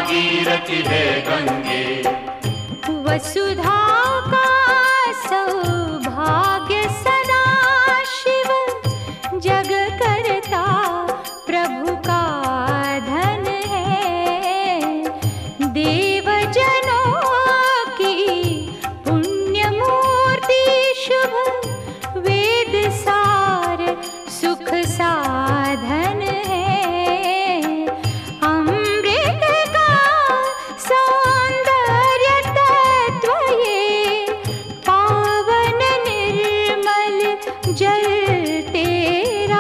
भागीरथी है गंगे। वसुधा का सौभाग्य सदा शिव जग करता प्रभु का धन है। देव जनों की पुण्य मूर्ति शुभ वेद सार सुख साधन है। अमृत का सौंदर्य तत्व ये पावन निर्मल जल तेरा।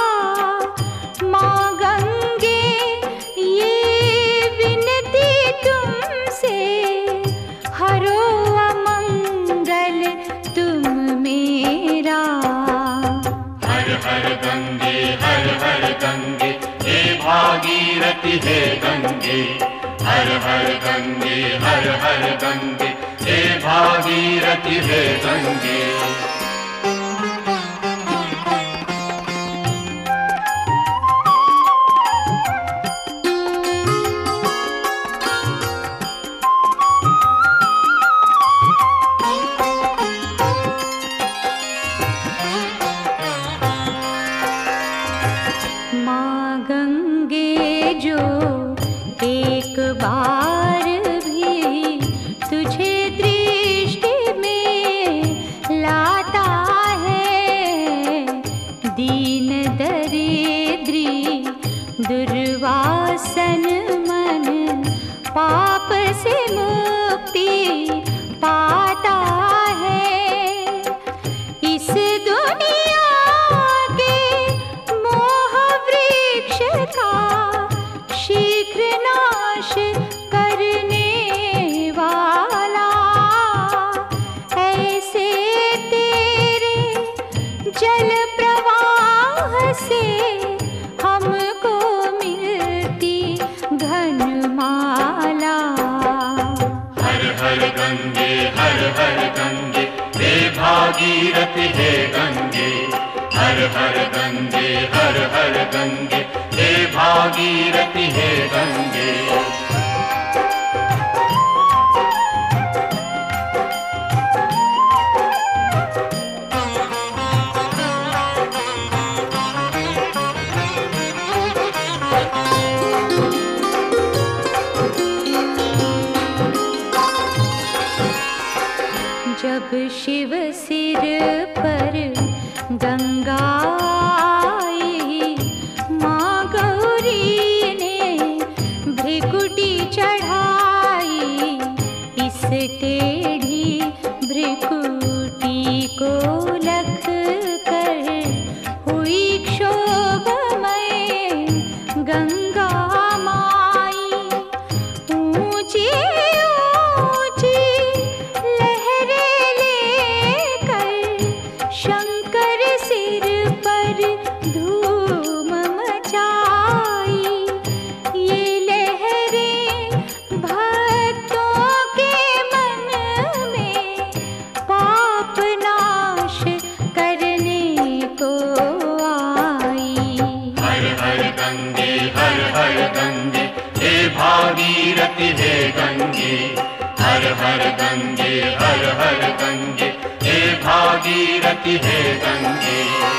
माँ गंगे ये विनती तुमसे हरो अमंगल तुम मेरा। हर हर गंगे हर गंगे हे भागीरथी है गंगे। हर हर गंगे हर गंगे हे भागीरथी है गंगे। माँ गंगे जो एक बार भी तुझे दृष्टि में लाता है। दीन दरिद्री दुर्वासन मन पाप से मुक्ति पाता है। इस दुनिया के मोह वृक्ष का शीघ्र नाश करने वाला ऐसे तेरे जल प्रवाह से हमको मिलती घनमाला। हर गंगे हे भागीरथी है गंगे। हर गंगे हर गंगे हे भागीरथी है गंगे। जब शिव सिर पर गंगा आई, माँ गौरी ने भृकुटी चढ़ाई। इस टेढ़ी भृकुटी को लख कर हुई क्षोभमय गंगा माई। ऊंची ऊंची शंकर सिर पर धूम मचाई। ये लहरें भक्तों के मन में पाप नाश करने को आई। हर गंगे हे भागीरथी है गंगे। हर गंगे हे भागीरथी है गंगे।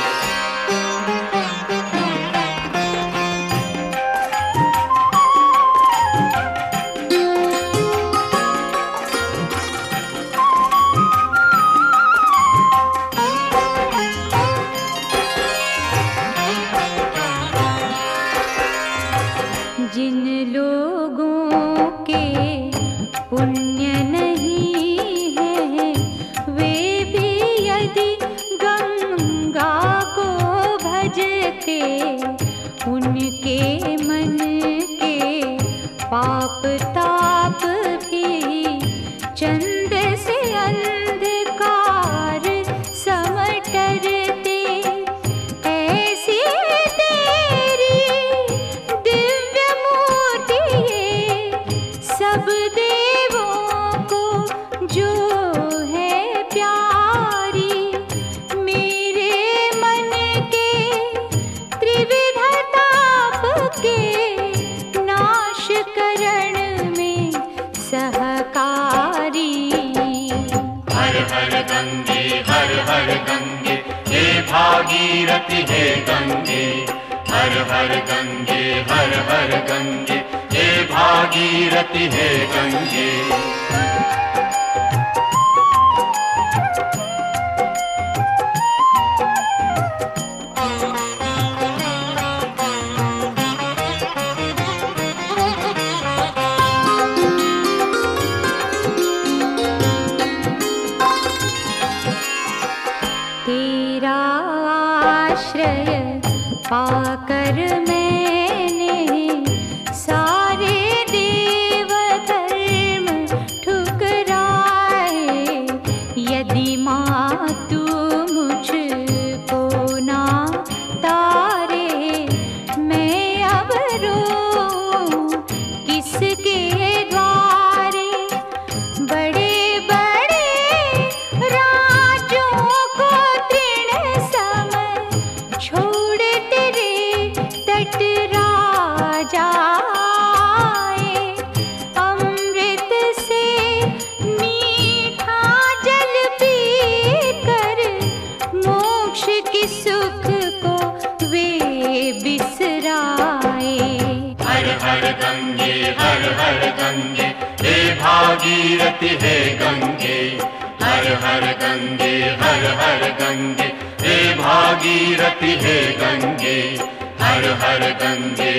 जिन लोगों के पुण्य नहीं है वे भी यदि गंगा को भजते, उनके मन के पाप ताप भी चंद से अंधकार समटरते। ऐसी तेरी दिव्य मूर्ति है सब देवों को जो है प्यारी। मेरे मन के त्रिविध ताप के नाश करण सहकारी। हर हर गंगे हर हर गंगे हे भागीरथी हे गंगे। हर हर गंगे हर हर गंगे हे भागीरथी हे गंगे। तेरा आश्रय पाकर मैंने सारे देव धर्म ठुकराए। यदि माँ तू मुझको ना तारे, मैं अब रोऊं किसके द्वारे। बड़े बड़े राजों को तृण समय छोड़ तेरे तट राजा आए। अमृत से मीठा जल पी कर मोक्ष की सुख को वे बिसराए। हर हर गंगे हे भागीरथी हे गंगे। हर हर गंगे हे भागीरथी हे गंगे। हर हर गंगे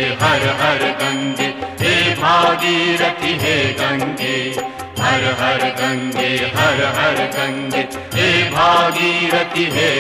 हे भागीरथी हे गंगे। हर हर गंगे हे भागीरथी हे